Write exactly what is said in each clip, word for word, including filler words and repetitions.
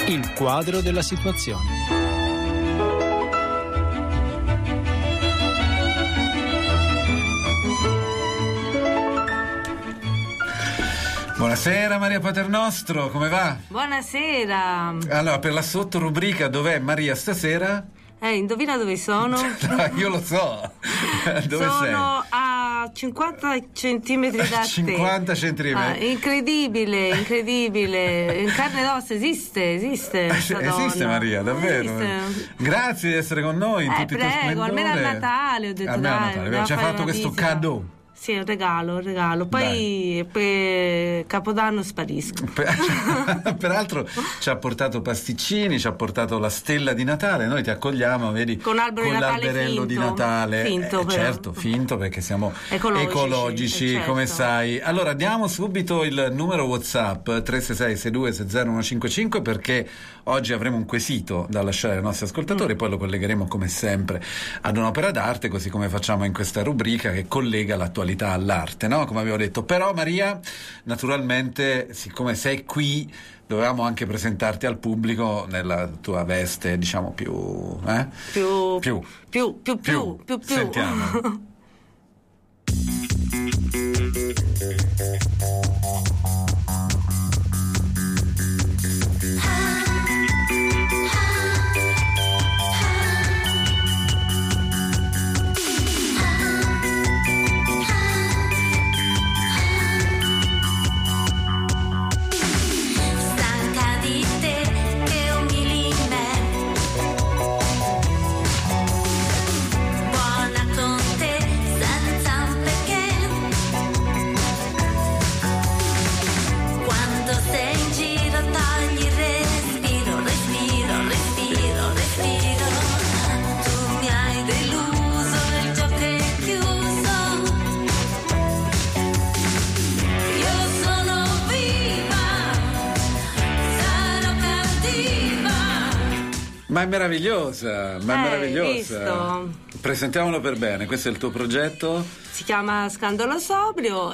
Il quadro della situazione. Buonasera Maria Paternostro, come va? Buonasera. Allora, per la sottorubrica dov'è Maria stasera? Eh, indovina dove sono? No, io lo so. Dove sono sei? a cinquanta centimetri da cinquanta te. centimetri. Ah, incredibile, incredibile. In carne ed ossa esiste, esiste. Esiste donna. Maria, davvero. Esiste. Grazie di essere con noi in eh, tutti i tuoi prego, splendore. almeno a Natale ho detto Almeno a dai. Natale, andiamo ci ha a fare fatto una questo visita. cadeau. Sì, un regalo, un regalo. Poi per Capodanno sparisco. Peraltro ci ha portato pasticcini, ci ha portato la stella di Natale. Noi ti accogliamo, vedi, con, albero con di Natale l'alberello finto. di Natale. Finto, eh, però. certo, finto perché siamo ecologici, ecologici eh, certo. come sai. Allora diamo subito il numero WhatsApp tre sei sei sei due sei zero uno cinque cinque perché oggi avremo un quesito da lasciare ai nostri ascoltatori, mm. poi lo collegheremo come sempre ad un'opera d'arte, così come facciamo in questa rubrica che collega l'attualità all'arte, no? Come avevo detto. Però Maria, naturalmente, siccome sei qui, dovevamo anche presentarti al pubblico nella tua veste, diciamo, più eh? più, più più più più più più sentiamo. Ma è meravigliosa, ma è eh, meravigliosa. Visto. Presentiamolo per bene, questo è il tuo progetto? Si chiama Scandalo Sobrio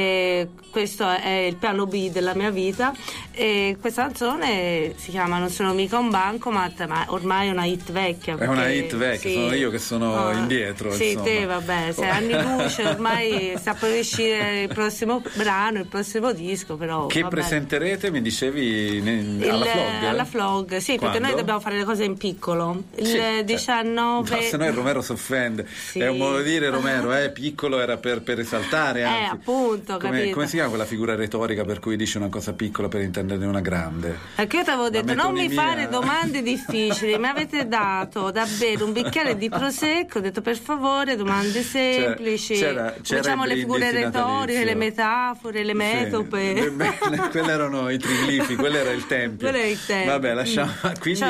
e questo è il piano B della mia vita e questa canzone si chiama Non sono mica un bancomat, ma ormai è una hit vecchia. È una hit vecchia, sì. Sono io che sono oh, indietro. Sì, insomma. te vabbè, sei anni luce, ormai sta per uscire il prossimo brano, il prossimo disco, però che vabbè. Presenterete, mi dicevi, ne, il, alla Flog? Alla Flog, sì, Quando? perché noi dobbiamo fare le cose in piccolo. Il sì, diciannove no, se no il Romero si offende. Sì. È un modo di dire, Romero, eh, piccolo era per, per esaltare, anzi. Eh, appunto, come, capito. come si chiama quella figura retorica per cui dici una cosa piccola per intenderne una grande? Perché io ti avevo detto non mi metonimia... fare domande difficili, mi avete dato da bere un bicchiere di prosecco, ho detto per favore domande semplici, c'era, c'era facciamo le figure retoriche, le metafore, le metope. Sì, le, le, quelli erano i triglifi, quello era il tempio. Quello è il tempio. Vabbè, lasciamo. Quindi,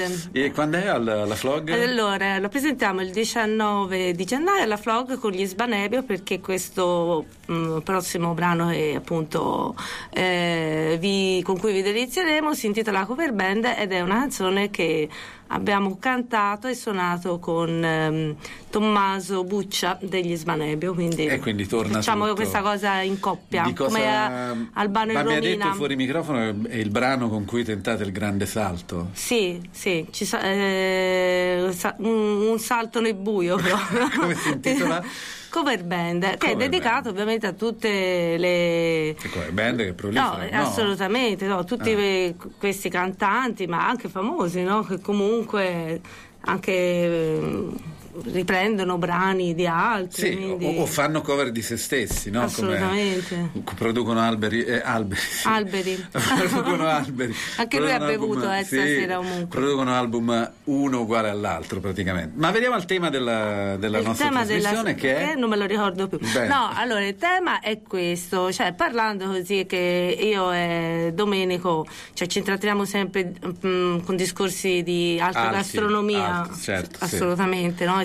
e quando è alla, alla Flog? Allora, lo presentiamo il diciannove di gennaio alla Flog con gli Sbanebio, perché questo mh, prossimo brano è appunto eh, vi, con cui vi delizieremo si intitola Cover Band ed è una canzone che abbiamo cantato e suonato con ehm, Tommaso Buccia degli Sbanebio, quindi, e quindi torna facciamo tutto. Questa cosa in coppia, Di cosa... come a, Albano ma e mi Romina. ha detto fuori microfono è il brano con cui tentate il grande salto. Sì, sì, ci sa- eh, sa- un, un salto nel buio proprio. Come si intitola? Cover Band, che cover è dedicato band. ovviamente a tutte le cover band che proliferano, no, no? assolutamente, no, tutti ah. questi cantanti, ma anche famosi, no? Che comunque anche eh, riprendono brani di altri, sì, quindi... o, o fanno cover di se stessi, no? Assolutamente. Come producono alberi, eh, alberi, sì. alberi. producono alberi. Anche lui ha bevuto album, eh, sì, stasera comunque. Producono album uno uguale all'altro praticamente. Ma vediamo il tema della, della il nostra tema trasmissione della, che è... non me lo ricordo più. Bene. No, allora il tema è questo, cioè parlando così che io e Domenico cioè, ci intrattiamo sempre mh, con discorsi di alta Alti, gastronomia, alti, certo, assolutamente, sì. no?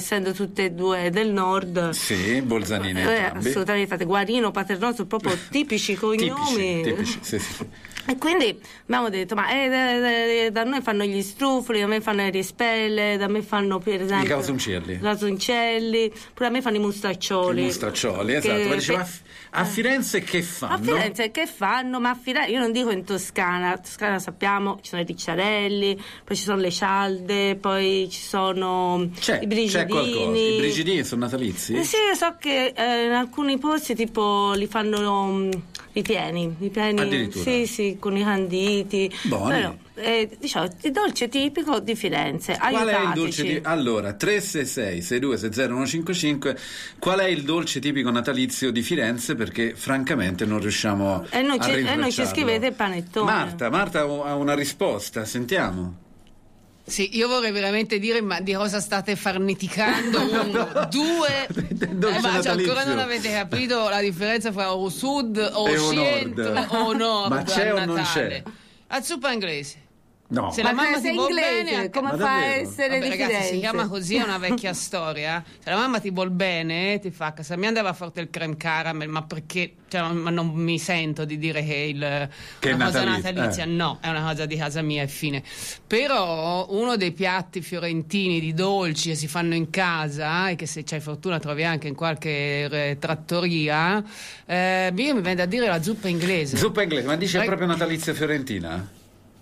essendo tutte e due del nord. Sì, bolzanini eh, entrambi. assolutamente, fate Guarino, Paternoso, proprio tipici cognomi. Tipici, tipici, sì, sì, sì. E quindi abbiamo detto, ma eh, da, da, da noi fanno gli strufoli, da me fanno le rispelle, da me fanno per esempio i calzoncelli, calzoncelli, pure a me fanno i mustaccioli. I mustaccioli, esatto. Che, ma diceva, pe- a, a Firenze che fanno? A Firenze che fanno? Ma a Firenze, io non dico in Toscana, a Toscana sappiamo ci sono i ricciarelli, poi ci sono le cialde, poi ci sono c'è, i brigidini. C'è qualcosa. I brigidini sono natalizi? Eh sì, io so che eh, in alcuni posti tipo li fanno um, ripieni, ripieni. Addirittura? Sì, sì, con i canditi. Buoni. Però, eh, diciamo, il dolce tipico di Firenze. Qual aiutateci. è il dolce tipico? Allora, tre sei sei sei due sei zero uno cinque cinque, qual è il dolce tipico natalizio di Firenze? Perché francamente non riusciamo e noi a ci, E noi ci rintracciarlo. scrivete il panettone. Marta, Marta ha una risposta, sentiamo. Sì, io vorrei veramente dire, ma di cosa state farneticando? Uno, due, dolce eh, ma cioè, ancora natalizio. non avete capito la differenza fra o sud o E o occidente nord. o nord. Ma c'è a o non Natale. c'è? La zuppa inglese. No. Se Ma la mamma sei ti vuol inglese, bene, come Ma fa a davvero? essere Vabbè, di ragazzi, Firenze? si chiama così, è una vecchia storia. Se la mamma ti vuol bene, ti fa a casa mia andava forte il creme caramel, ma perché cioè, ma non mi sento di dire che il, Che è una cosa natalizia, natalizia, eh. no, è una cosa di casa mia e fine. Però uno dei piatti fiorentini di dolci che si fanno in casa e che se c'hai fortuna trovi anche in qualche eh, trattoria, eh, io mi viene da dire la zuppa inglese. Zuppa inglese, ma dice Vai- proprio natalizia fiorentina?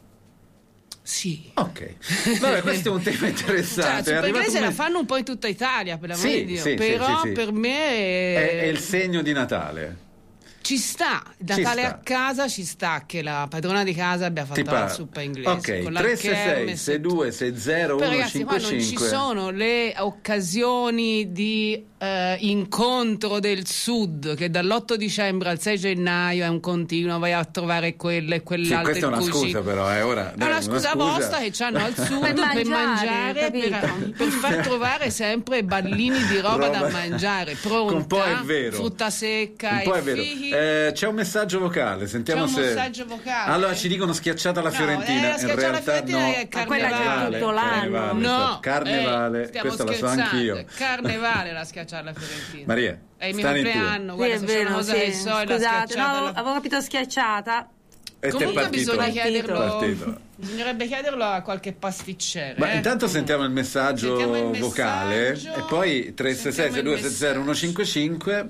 Sì. Ok, vabbè, questo è un tema Cioè, interessante. la È zuppa arrivato inglese un- la fanno un po' in tutta Italia, per l'amore Sì, di Dio. sì, sì, però sì, sì. per me È, è il segno di Natale. ci sta. Natale sta. a casa ci sta che la padrona di casa abbia fatto Ti la pare. zuppa inglese. Ok, con tre sei sei l'alchermes sei e due sei zero Poi uno ragazzi, qua cinque non ci cinque. sono le occasioni di eh, incontro del sud, che dall'otto dicembre al sei gennaio è un continuo, vai a trovare quelle e Sì, quell'altra. questa è una in cui scusa ci- però, eh, ora. È dai, una scusa vostra che c'hanno al sud Per per mangiare, mangiare, per, capito? per far trovare sempre ballini di roba, da Roba- mangiare pronta, Un po' è vero. frutta secca Un po' e è vero. fighi. Eh, c'è un messaggio vocale, sentiamo C'è un se. messaggio vocale? Allora ci dicono schiacciata la No, Fiorentina. eh, la In schiacciata alla realtà Fiorentina no. è Ma quella c'è carnevale. tutto l'anno. Carnevale, No, carnevale, eh, stiamo questa la so scherzando. anch'io. Carnevale la schiacciata alla Fiorentina. Maria, è il mio stani in tu. compleanno, Sì, guarda, è se c'è una vero, cosa sì. che so è la Scusate, schiacciata no, alla- avevo capito schiacciata. E te Comunque partito. bisogna chiederlo, Partito. bisognerebbe chiederlo a qualche pasticcere. Ma eh. intanto sentiamo il messaggio, Sentiamo il messaggio. vocale e poi tre sei sei sei due sei zero uno cinque cinque.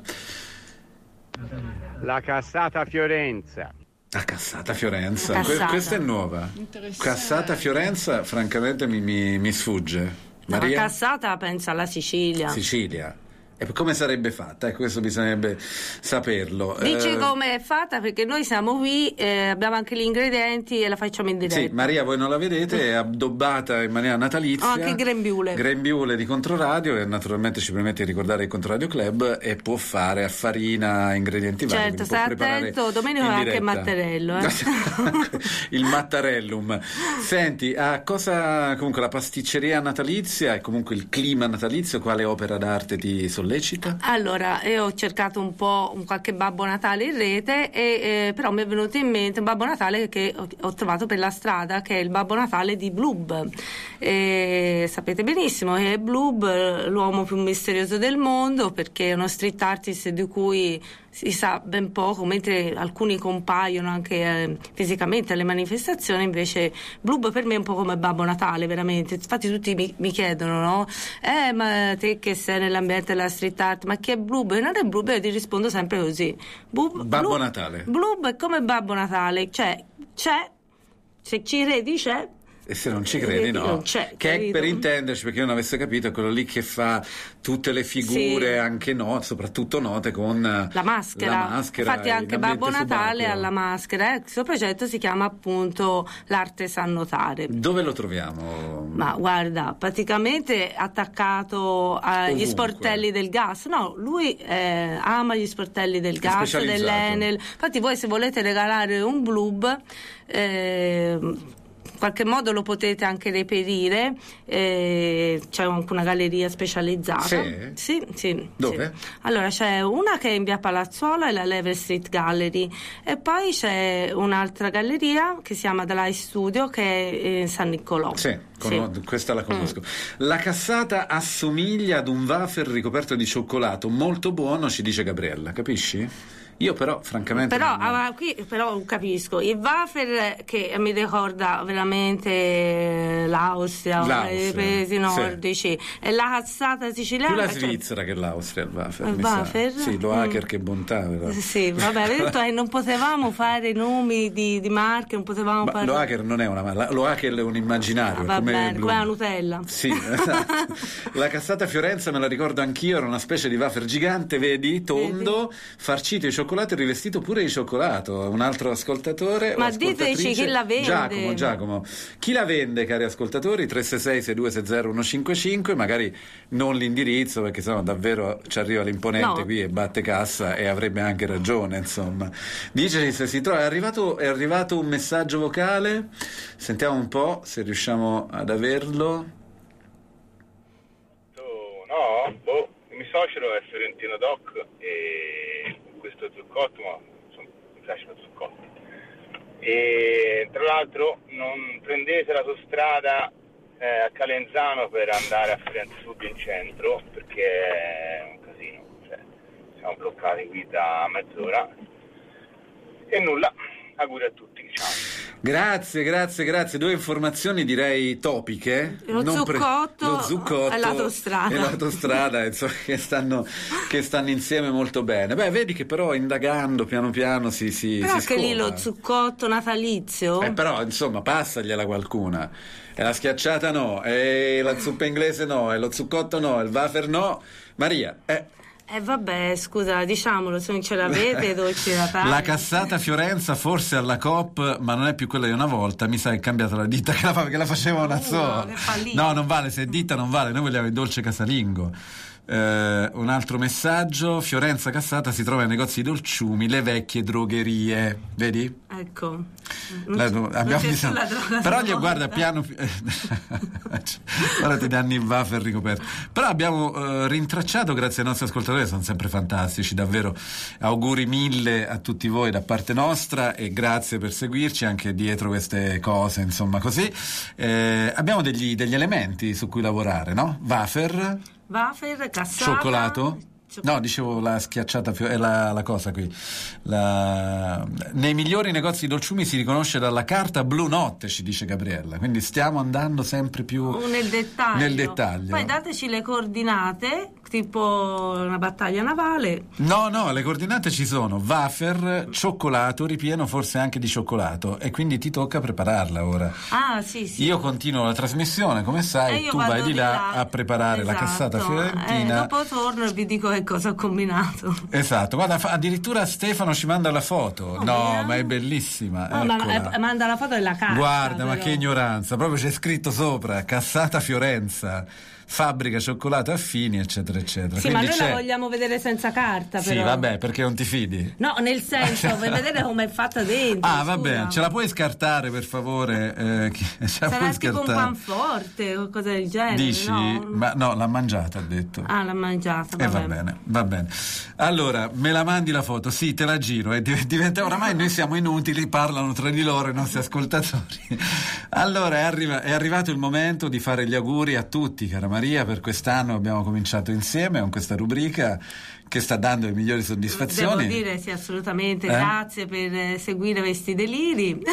La cassata Fiorenza. La Cassata Fiorenza, Cassata. Que- questa è nuova. Interessante. Cassata Fiorenza, francamente mi, mi- mi sfugge. La Maria? cassata pensa alla Sicilia. Sicilia. E come sarebbe fatta? Ecco, questo bisognerebbe saperlo. Dici Eh, come è fatta perché noi siamo qui, eh, abbiamo anche gli ingredienti e la facciamo in diretta. Sì, Maria voi non la vedete, è addobbata in maniera natalizia. Ho anche il grembiule. Grembiule di Controradio e naturalmente ci permette di ricordare il Controradio Club e può fare a farina ingredienti vari. Certo, quindi può stai preparare attento, Domenico in ha anche il diretta. mattarello, eh. Il mattarellum. Senti, a cosa comunque la pasticceria natalizia e comunque il clima natalizio, quale opera d'arte ti sollecita? Allora, io ho cercato un po' un qualche Babbo Natale in rete, e, eh, però mi è venuto in mente un Babbo Natale che ho, ho trovato per la strada, che è il Babbo Natale di Blub. E sapete benissimo che Blub, eh, l'uomo più misterioso del mondo, perché è uno street artist di cui si sa ben poco, mentre alcuni compaiono anche eh, fisicamente alle manifestazioni, invece Blub per me è un po' come Babbo Natale, veramente. Infatti tutti mi, mi chiedono, no? Eh, ma te che sei nell'ambiente della street art, ma chi è Blub? E non è Blub, io ti rispondo sempre così. Blub, Babbo Blub- Natale. Blub è come Babbo Natale, cioè c'è, se ci credi c'è. E se non ci credi, no. Non c'è, che è, capito? per intenderci, perché io non avesse capito, è quello lì che fa tutte le figure, Sì. anche no, soprattutto note con La maschera. la maschera Infatti e anche l'ambiente Babbo Natale subacqueo. ha la maschera. Eh, questo progetto si chiama appunto l'arte sa notare. Dove lo troviamo? Ma guarda, praticamente attaccato agli Ovunque. sportelli del gas. No, lui eh, ama gli sportelli del gas, specializzato. dell'Enel. Infatti voi se volete regalare un Blub, eh, qualche modo lo potete anche reperire, eh, c'è anche una galleria specializzata. Sì? Sì, sì. Dove? Sì. Allora c'è una che è in via Palazzuola, è la Lever Street Gallery, e poi c'è un'altra galleria che si chiama The Light Studio, che è in San Niccolò. Sì, con... sì. questa la conosco. Mm. La cassata assomiglia ad un wafer ricoperto di cioccolato, molto buono, ci dice Gabriella, capisci? Io però francamente però, non... ah, qui, però capisco il wafer, che mi ricorda veramente l'Austria, L'Austria, i paesi nordici, sì. E la cazzata siciliana, più la cioè... Svizzera che l'Austria, il wafer, il mi wafer? sa. Sì, lo hacker, mm. che bontà però. Sì, vabbè, detto, eh, non potevamo fare nomi di, di marche, non potevamo Ma parlare. lo hacker non è una marca, lo hacker è un immaginario, Ah, va come, bene, Blue. come la Nutella. Sì, esatto. La cassata Fiorenza me la ricordo anch'io, era una specie di wafer gigante, vedi, tondo, vedi? Farcito di cioccolato e rivestito pure di cioccolato. Un altro ascoltatore, ma o diteci chi la vende. Giacomo, Giacomo, chi la vende, cari ascoltatori? Tre sei sei sei due sei zero uno cinque cinque, magari non l'indirizzo, perché sennò davvero ci arriva l'imponente no. qui e batte cassa, e avrebbe anche ragione, insomma. Dice se si trova, è arrivato, è arrivato un messaggio vocale, sentiamo un po' se riusciamo ad averlo. No, boh, mi socialo è Fiorentino Doc e questo zuccotto, ma insomma, mi piace lo zuccotto. E tra l'altro non prendete l'autostrada eh, a Calenzano per andare a Firenze Sud in centro, perché è un casino, cioè, siamo bloccati qui da mezz'ora. E nulla, auguri a tutti, ciao. Grazie, grazie, grazie. Due informazioni direi topiche. Lo non zuccotto, pre... lo zuccotto e l'autostrada. E l'autostrada, insomma, che stanno, che stanno insieme molto bene. Beh, vedi che però indagando piano piano si si Però si anche lì scopre. lo zuccotto natalizio. Eh, però, insomma, passagliela qualcuna. E la schiacciata no, e la zuppa inglese no, e lo zuccotto no, il wafer no. Maria, eh... Eh vabbè, scusa, diciamolo, se non ce l'avete, dolci Natale. La cassata Fiorenza forse alla Coop, ma non è più quella di una volta, mi sa che è cambiata la ditta che la, fa, che la faceva una Uh, sola. No, non vale, se è ditta non vale, noi vogliamo il dolce casalingo. Eh, un altro messaggio: Fiorenza Cassata si trova ai negozi di dolciumi, le vecchie drogherie, vedi? Ecco, La, non abbiamo c'è bisogno... sulla droga, però gli no. guarda piano ora ti danno il wafer ricoperto. Però abbiamo uh, rintracciato, grazie ai nostri ascoltatori, sono sempre fantastici, davvero. Auguri mille a tutti voi da parte nostra, e grazie per seguirci anche dietro queste cose, insomma, così. Eh, abbiamo degli, degli elementi su cui lavorare, no? Wafer, wafer, cassata, cioccolato. No, dicevo la schiacciata, è la, la cosa qui. La... Nei migliori negozi di dolciumi si riconosce dalla carta blu notte, ci dice Gabriella. Quindi stiamo andando sempre più nel dettaglio. Nel dettaglio. Poi dateci le coordinate, tipo una battaglia navale. No, no, le coordinate ci sono: wafer, cioccolato, ripieno forse anche di cioccolato, e quindi ti tocca prepararla ora. Ah, sì, sì. Io continuo la trasmissione, come sai, tu vai di là, là a preparare esatto. la cassata fiorentina. Eh, dopo torno e vi dico che cosa ho combinato. Esatto, guarda, addirittura Stefano ci manda la foto. Oh, no, mia. ma è bellissima. No, ma, eh, manda la foto della carta. Guarda, però. Ma che ignoranza, proprio c'è scritto sopra: cassata Fiorenza, fabbrica cioccolato affini, eccetera eccetera. Sì, quindi ma noi c'è... la vogliamo vedere senza carta, però. Sì, vabbè, perché non ti fidi? No, nel senso, vuoi vedere come è fatta dentro. Ah, scusa. vabbè, ce la puoi scartare per favore? Eh, ce la sarà puoi tipo scartare? un panforte o cosa del genere. Dici? No? Ma no, l'ha mangiata, ha detto. Ah, l'ha mangiata. E eh, va bene, va bene. Allora, me la mandi la foto? Sì, te la giro. E diventa, oramai noi siamo inutili, parlano tra di loro i nostri ascoltatori. Allora, è, arriva, è arrivato il momento di fare gli auguri a tutti, cara Maria, per quest'anno. Abbiamo cominciato insieme con questa rubrica che sta dando le migliori soddisfazioni. Devo dire, sì, assolutamente. Eh? Grazie per seguire questi deliri.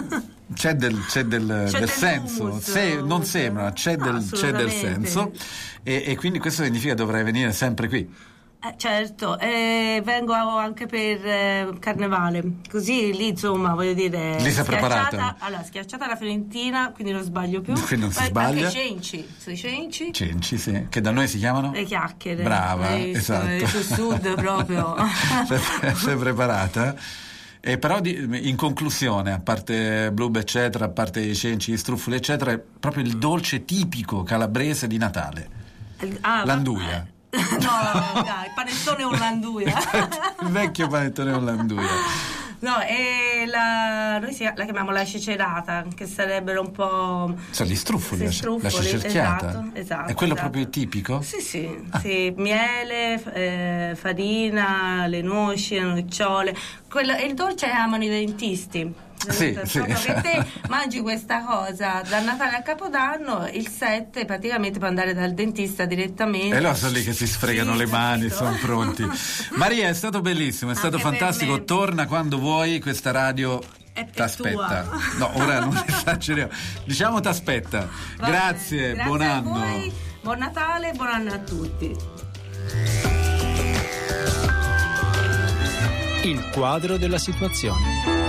C'è del, c'è del, c'è del del senso, humus, Se, non sembra, c'è, no, del, c'è del senso, e, e quindi questo significa che dovrai venire sempre qui. Eh, certo, eh, vengo anche per eh, Carnevale, così lì insomma voglio dire. Lì sei preparata? Allora, schiacciata la Fiorentina, quindi non sbaglio più. Quindi non si Poi sbaglia. Anche cenci, sui cenci. Cenci, sì, che da noi si chiamano? Le chiacchiere. Brava, eh, esatto. Sul sud proprio. sei, sei preparata? E però di, in conclusione, a parte Blue eccetera, a parte i cenci, gli struffoli eccetera, è proprio il dolce tipico calabrese di Natale. Ah, l'anduia. No, dai, il panettone o l'anduia. Il vecchio panettone o l'anduia. No, è la noi si- la chiamiamo la cicerata, che sarebbero un po'... Cioè gli struffoli, Sì, la, la struffoli, cicerchiata. esatto, esatto, È quello esatto. proprio tipico? Sì, sì, Ah. sì, miele, f- eh, farina, le noci, le nocciole. Quello, e il dolce amano i dentisti. Sì, Proprio sì. che te mangi questa cosa da Natale a Capodanno, il sette praticamente puoi andare dal dentista direttamente. E loro sono lì che si sfregano Sì, le mani, capito? sono pronti. Maria, è stato bellissimo, è stato Anche per fantastico. me. Torna quando vuoi, questa radio È- è t'aspetta. tua. No, ora non esageriamo. Diciamo t'aspetta. Va Grazie, bene, grazie buon a anno. voi, buon Natale e buon anno a tutti. Il quadro della situazione.